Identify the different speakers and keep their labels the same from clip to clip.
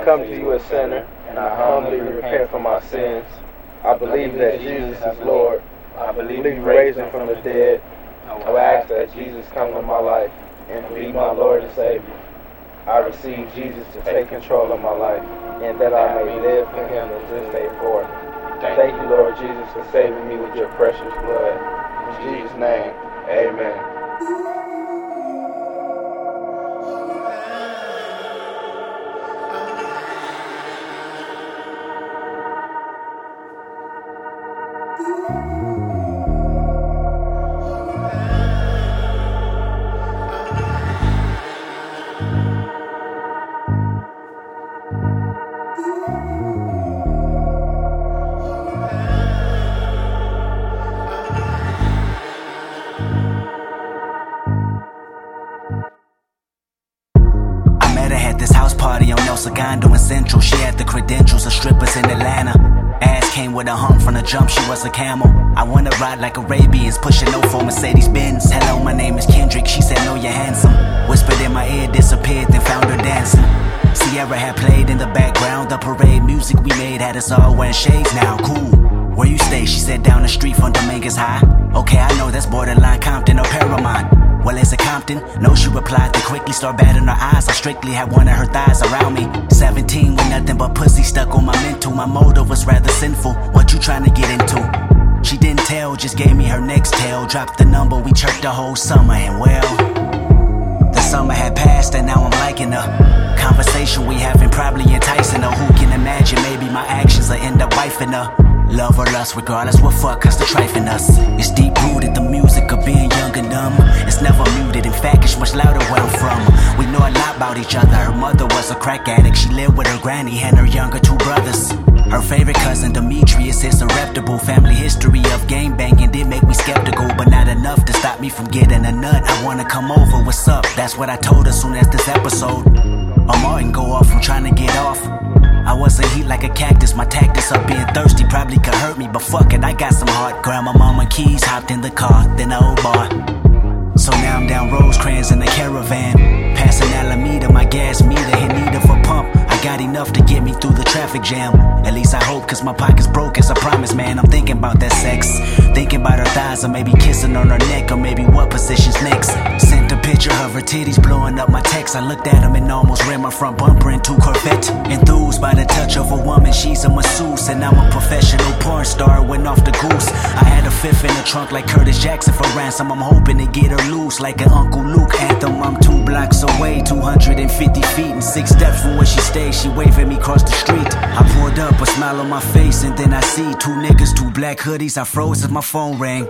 Speaker 1: come to you a sinner, and I humbly repent for my sins. I believe that Jesus is Lord. I believe you raised him from the dead. I will ask that Jesus come to my life and be my Lord and Savior. I receive Jesus to take control of my life, and that I may live for him from this day forth. Thank you, Lord Jesus, for saving me with your precious blood. In Jesus' name, amen.
Speaker 2: Segundo in Central, she had the credentials of strippers in Atlanta. Ass came with a hump from the jump, she was a camel. I wanna ride like Arabians, pushing no for Mercedes-Benz. Hello, my name is Kendrick, she said no, you're handsome. Whispered in my ear, disappeared, then found her dancing. Sierra had played in the background, the parade music we made had us all wearing shades now, cool. Where you stay? She said down the street from Dominguez High. Okay, I know that's borderline Compton or Paramount. Well, is it Compton? No, she replied to quickly start batting her eyes. I strictly had one of her thighs around me. 17 with nothing but pussy stuck on my mental. My motive was rather sinful. What you trying to get into? She didn't tell, just gave me her next tale. Dropped the number, we chirped the whole summer, and well, the summer had passed and now I'm liking her. Conversation we having probably enticing her. Who can imagine? Maybe my actions will end up wifing her. Love or lust, regardless what fuck us to trifling us. It's deep rooted, the music of being young and dumb. It's never muted, in fact it's much louder where I'm from. We know a lot about each other. Her mother was a crack addict. She lived with her granny and her younger two brothers. Her favorite cousin Demetrius is a reputable. Family history of game banging did make me skeptical, but not enough to stop me from getting a nut. I wanna come over, what's up? That's what I told her soon as this episode of Martin go off, I'm trying to get off. I wasn't heat like a cactus, my tactics of being thirsty probably could hurt me, but fuck it, I got some heart. Grandma, mama, keys, hopped in the car, then the old bar. So now I'm down Rosecrans in the caravan, passing Alameda, my gas meter in need of a pump. I got enough to get me through the traffic jam. At least I hope, cause my pocket's broke as I promise, man. I'm thinking about that sex, thinking about her thighs, or maybe kissing on her neck, or maybe what position's next. Sent a picture of her titties blowing up my text. I looked at them and almost ran my front bumper into Corvette. Enthused by the touch of a woman, she's a masseuse, and I'm a professional porn star, went off the goose. I had a fifth in the trunk like Curtis Jackson for ransom. I'm hoping to get her loose like an Uncle Luke anthem. I'm 2 blocks away, 250 feet and 6 steps from where she stays. She waved at me across the street. I pulled up, a smile on my face, and then I see 2 niggas, 2 black hoodies. I froze as my phone rang.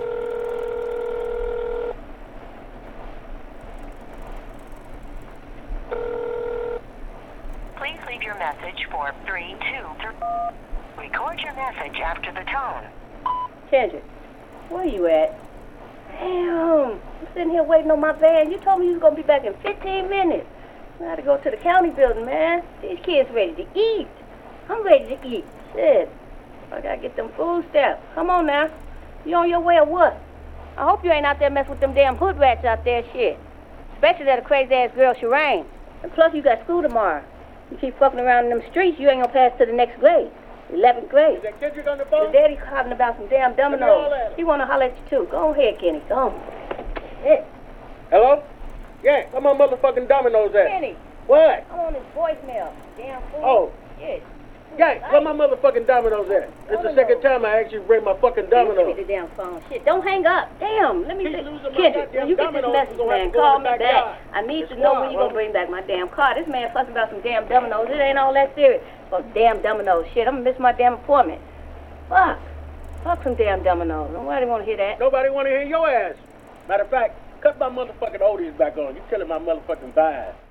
Speaker 3: Please leave your message for 323. Record your message after the tone.
Speaker 4: Kendrick, where you at? Damn, I'm sitting here waiting on my van. You told me you was gonna be back in 15 minutes. I gotta go to the county building, man. These kids ready to eat. I'm ready to eat. Shit, I gotta get them food stamps. Come on now. You on your way or what? I hope you ain't out there messing with them damn hood rats out there, shit. Especially that crazy-ass girl, Shireen. And plus, you got school tomorrow. You keep fucking around in them streets, you ain't gonna pass to the next grade. 11th grade.
Speaker 5: Is that Kendrick on the phone?
Speaker 4: The daddy hollering about some damn dominoes. He wanna holler at you too. Go ahead, Kenny. Go on. Shit.
Speaker 5: Hello? Yeah, where my motherfucking dominoes at?
Speaker 4: Kenny.
Speaker 5: What?
Speaker 4: I'm on his voicemail. Damn fool.
Speaker 5: Oh.
Speaker 4: Shit.
Speaker 5: Yeah, where my motherfucking dominoes at? It's the second time I asked you to bring my fucking
Speaker 4: Give
Speaker 5: dominoes.
Speaker 4: me the damn phone. Shit, don't hang up. Damn, let me
Speaker 5: Keep
Speaker 4: see.
Speaker 5: losing my
Speaker 4: Kendrick,
Speaker 5: goddamn
Speaker 4: when you get this
Speaker 5: dominoes,
Speaker 4: message,
Speaker 5: you're gonna have
Speaker 4: man,
Speaker 5: to go
Speaker 4: call
Speaker 5: in
Speaker 4: me
Speaker 5: the
Speaker 4: back.
Speaker 5: backyard.
Speaker 4: I need
Speaker 5: It's
Speaker 4: to know
Speaker 5: wild,
Speaker 4: when you gonna
Speaker 5: huh?
Speaker 4: bring back my damn car. This man fussing about some damn dominoes. It ain't all that serious. Oh, damn dominoes. Shit, I'm gonna miss my damn appointment. Fuck. Fuck some damn dominoes. Nobody wanna hear that.
Speaker 5: Nobody want to hear your ass. Matter of fact, cut my motherfucking oldies back on. You killing my motherfucking vibe.